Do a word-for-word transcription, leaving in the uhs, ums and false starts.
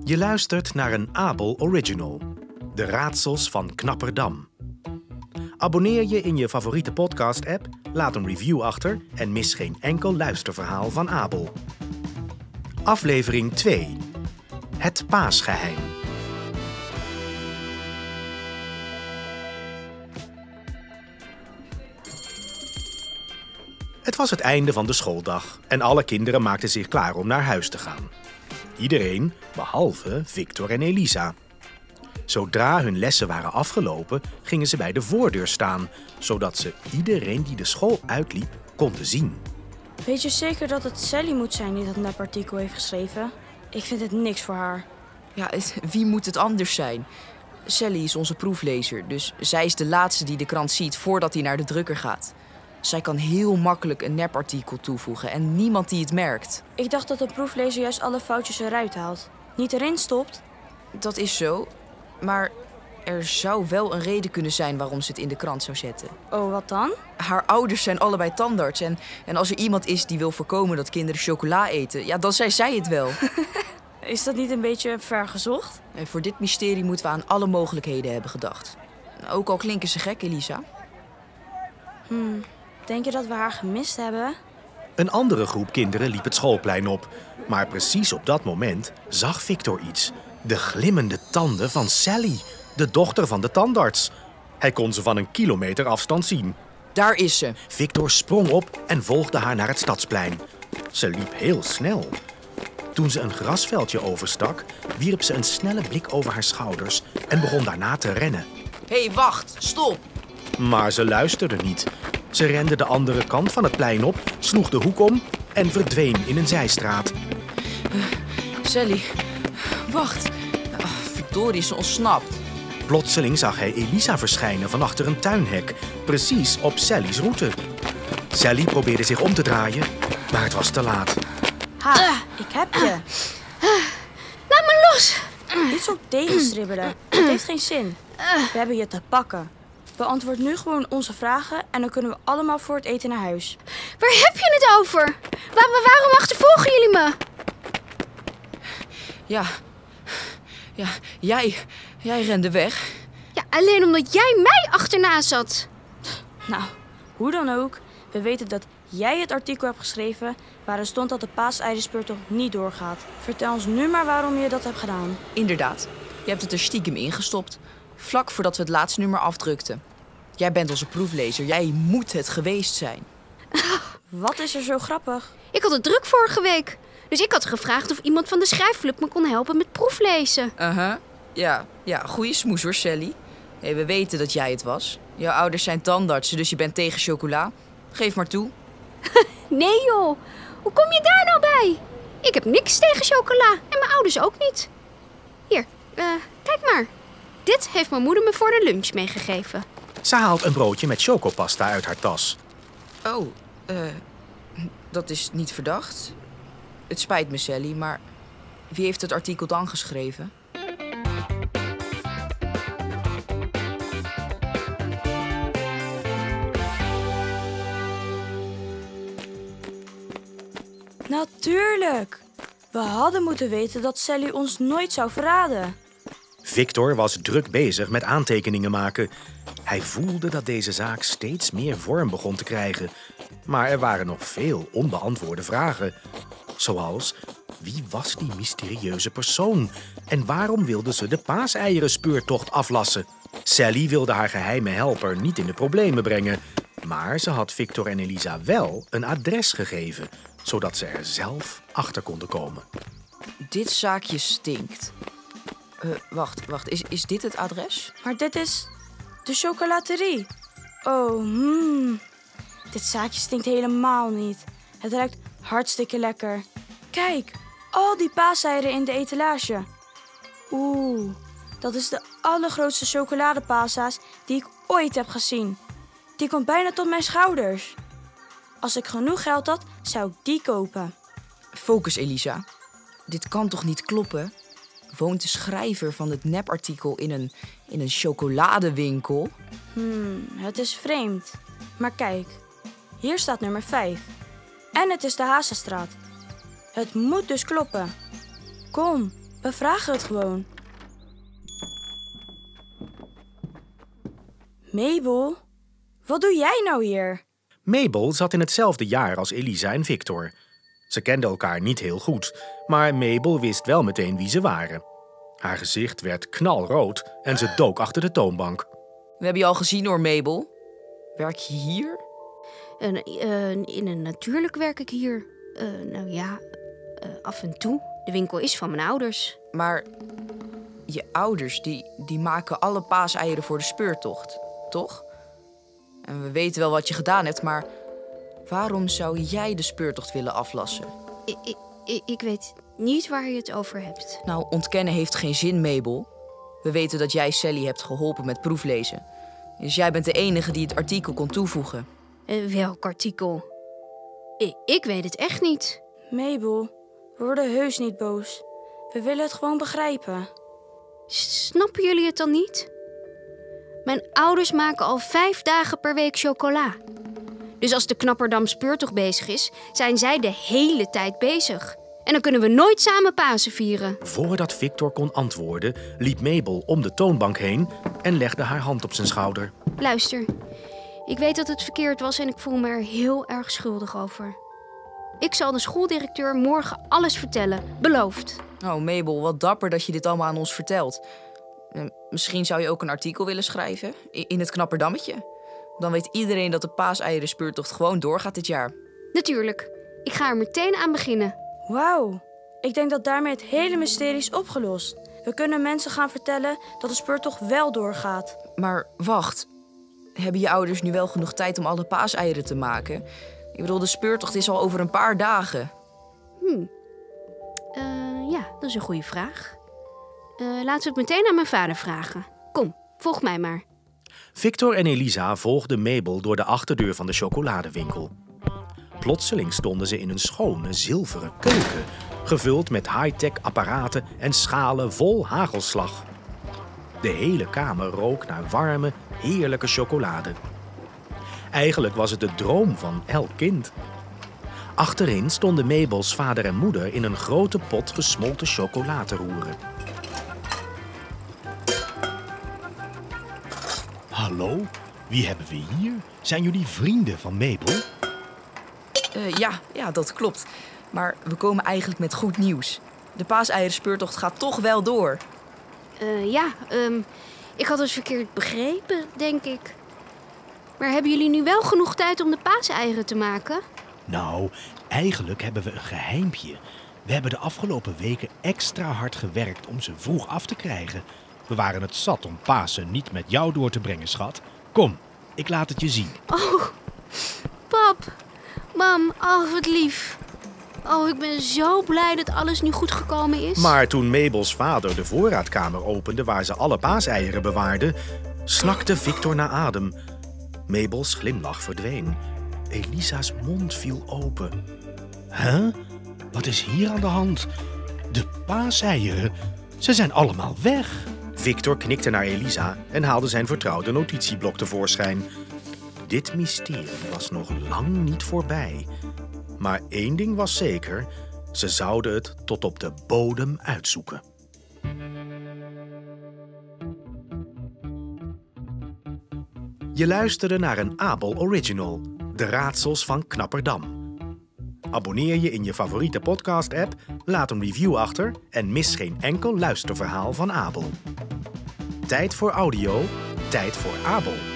Je luistert naar een Abel Original. De raadsels van Knapperdam. Abonneer je in je favoriete podcast-app, laat een review achter en mis geen enkel luisterverhaal van Abel. Aflevering twee. Het paasgeheim. Het was het einde van de schooldag en alle kinderen maakten zich klaar om naar huis te gaan. Iedereen, behalve Victor en Elisa. Zodra hun lessen waren afgelopen, gingen ze bij de voordeur staan, zodat ze iedereen die de school uitliep konden zien. Weet je zeker dat het Sally moet zijn die dat nepartikel heeft geschreven? Ik vind het niks voor haar. Ja, het, wie moet het anders zijn? Sally is onze proeflezer, dus zij is de laatste die de krant ziet voordat hij naar de drukker gaat. Zij kan heel makkelijk een nepartikel toevoegen en niemand die het merkt. Ik dacht dat de proeflezer juist alle foutjes eruit haalt. Niet erin stopt. Dat is zo, maar er zou wel een reden kunnen zijn waarom ze het in de krant zou zetten. Oh, wat dan? Haar ouders zijn allebei tandarts en, en als er iemand is die wil voorkomen dat kinderen chocola eten, ja, dan zei zij het wel. Is dat niet een beetje ver gezocht? En voor dit mysterie moeten we aan alle mogelijkheden hebben gedacht. Ook al klinken ze gek, Elisa. Hmm, denk je dat we haar gemist hebben? Een andere groep kinderen liep het schoolplein op. Maar precies op dat moment zag Victor iets. De glimmende tanden van Sally, de dochter van de tandarts. Hij kon ze van een kilometer afstand zien. Daar is ze. Victor sprong op en volgde haar naar het stadsplein. Ze liep heel snel. Toen ze een grasveldje overstak, wierp ze een snelle blik over haar schouders en begon daarna te rennen. Hé, hey, wacht, stop! Maar ze luisterde niet. Ze rende de andere kant van het plein op, sloeg de hoek om en verdween in een zijstraat. Uh, Sally, wacht. Oh, verdorie, is ze ontsnapt. Plotseling zag hij Elisa verschijnen van achter een tuinhek, precies op Sally's route. Sally probeerde zich om te draaien, maar het was te laat. Ha, uh, ik heb je. Uh, laat me los. Niet zo tegenstribbelen. Het heeft geen zin. We hebben je te pakken. Beantwoord nu gewoon onze vragen en dan kunnen we allemaal voor het eten naar huis. Waar heb je het over? Waar, waarom achtervolgen jullie me? Ja, ja, jij, jij rende weg. Ja, alleen omdat jij mij achterna zat. Nou, hoe dan ook. We weten dat jij het artikel hebt geschreven waarin stond dat de paaseiderspeurtocht niet doorgaat. Vertel ons nu maar waarom je dat hebt gedaan. Inderdaad, je hebt het er stiekem ingestopt. Vlak voordat we het laatste nummer afdrukten. Jij bent onze proeflezer. Jij moet het geweest zijn. Wat is er zo grappig? Ik had het druk vorige week. Dus ik had gevraagd of iemand van de schrijfclub me kon helpen met proeflezen. Uh-huh. Ja, ja, goeie smoes hoor, Sally. Hey, we weten dat jij het was. Jouw ouders zijn tandartsen, dus je bent tegen chocola. Geef maar toe. Nee joh, hoe kom je daar nou bij? Ik heb niks tegen chocola en mijn ouders ook niet. Hier, uh, kijk maar. Dit heeft mijn moeder me voor de lunch meegegeven. Ze haalt een broodje met chocopasta uit haar tas. Oh, eh, uh, dat is niet verdacht. Het spijt me, Sally, maar wie heeft het artikel dan geschreven? Natuurlijk! We hadden moeten weten dat Sally ons nooit zou verraden. Victor was druk bezig met aantekeningen maken. Hij voelde dat deze zaak steeds meer vorm begon te krijgen. Maar er waren nog veel onbeantwoorde vragen. Zoals, wie was die mysterieuze persoon? En waarom wilde ze de paaseieren-speurtocht aflassen? Sally wilde haar geheime helper niet in de problemen brengen. Maar ze had Victor en Elisa wel een adres gegeven, zodat ze er zelf achter konden komen. Dit zaakje stinkt. Uh, wacht, wacht. Is, is dit het adres? Maar dit is de chocolaterie. Oh, hmm. Dit zaakje stinkt helemaal niet. Het ruikt hartstikke lekker. Kijk, al die paaseieren in de etalage. Oeh, dat is de allergrootste chocoladepasa's die ik ooit heb gezien. Die komt bijna tot mijn schouders. Als ik genoeg geld had, zou ik die kopen. Focus, Elisa. Dit kan toch niet kloppen? Woont de schrijver van het nepartikel in een, in een chocoladewinkel? Hmm, het is vreemd. Maar kijk, hier staat nummer vijf. En het is de Hazenstraat. Het moet dus kloppen. Kom, We vragen het gewoon. Mabel, wat doe jij nou hier? Mabel zat in hetzelfde jaar als Elisa en Victor. Ze kenden elkaar niet heel goed, maar Mabel wist wel meteen wie ze waren. Haar gezicht werd knalrood en ze dook achter de toonbank. We hebben je al gezien hoor, Mabel. Werk je hier? En, uh, in een natuurlijk werk ik hier. Uh, nou ja, uh, af en toe. De winkel is van mijn ouders. Maar je ouders, die, die maken alle paaseieren voor de speurtocht, toch? En we weten wel wat je gedaan hebt, maar waarom zou jij de speurtocht willen aflassen? Ik, ik, ik, ik weet niet waar je het over hebt. Nou, ontkennen heeft geen zin, Mabel. We weten dat jij Sally hebt geholpen met proeflezen. Dus jij bent de enige die het artikel kon toevoegen. Uh, welk artikel? Ik, ik weet het echt niet. Mabel, we worden heus niet boos. We willen het gewoon begrijpen. Snappen jullie het dan niet? Mijn ouders maken al vijf dagen per week chocola. Dus als de Knapperdam speurtocht bezig is, zijn zij de hele tijd bezig. En dan kunnen we nooit samen Pasen vieren. Voordat Victor kon antwoorden, liep Mabel om de toonbank heen en legde haar hand op zijn schouder. Luister, ik weet dat het verkeerd was en ik voel me er heel erg schuldig over. Ik zal de schooldirecteur morgen alles vertellen, beloofd. Oh, Mabel, wat dapper dat je dit allemaal aan ons vertelt. Misschien zou je ook een artikel willen schrijven in het Knapperdammetje. Dan weet iedereen dat de paaseieren-speurtocht gewoon doorgaat dit jaar. Natuurlijk. Ik ga er meteen aan beginnen. Wauw, ik denk dat daarmee het hele mysterie is opgelost. We kunnen mensen gaan vertellen dat de speurtocht wel doorgaat. Maar wacht, hebben je ouders nu wel genoeg tijd om alle paaseieren te maken? Ik bedoel, de speurtocht is al over een paar dagen. Hm. Uh, ja, dat is een goede vraag. Uh, laten we het meteen aan mijn vader vragen. Kom, volg mij maar. Victor en Elisa volgden Mabel door de achterdeur van de chocoladewinkel. Plotseling stonden ze in een schone zilveren keuken, gevuld met high-tech apparaten en schalen vol hagelslag. De hele kamer rook naar warme, heerlijke chocolade. Eigenlijk was het de droom van elk kind. Achterin stonden Mabels vader en moeder in een grote pot gesmolten chocola te roeren. Hallo, wie hebben we hier? Zijn jullie vrienden van Mabel? Uh, ja, ja, dat klopt. Maar we komen eigenlijk met goed nieuws. De paaseieren-speurtocht gaat toch wel door. Uh, ja, um, ik had het verkeerd begrepen, denk ik. Maar hebben jullie nu wel genoeg tijd om de paaseieren te maken? Nou, eigenlijk hebben we een geheimpje. We hebben de afgelopen weken extra hard gewerkt om ze vroeg af te krijgen. We waren het zat om Pasen niet met jou door te brengen, schat. Kom, ik laat het je zien. Oh, pap, mam, oh wat lief. Oh, ik ben zo blij dat alles nu goed gekomen is. Maar toen Mabels vader de voorraadkamer opende waar ze alle paaseieren bewaarde, snakte Victor naar adem. Mabels glimlach verdween. Elisa's mond viel open. Huh? Wat is hier aan de hand? De paaseieren, ze zijn allemaal weg. Victor knikte naar Elisa en haalde zijn vertrouwde notitieblok tevoorschijn. Dit mysterie was nog lang niet voorbij. Maar één ding was zeker, ze zouden het tot op de bodem uitzoeken. Je luisterde naar een Abel Original, De Raadsels van Knapperdam. Abonneer je in je favoriete podcast-app, laat een review achter en mis geen enkel luisterverhaal van Abel. Tijd voor audio, tijd voor Abel.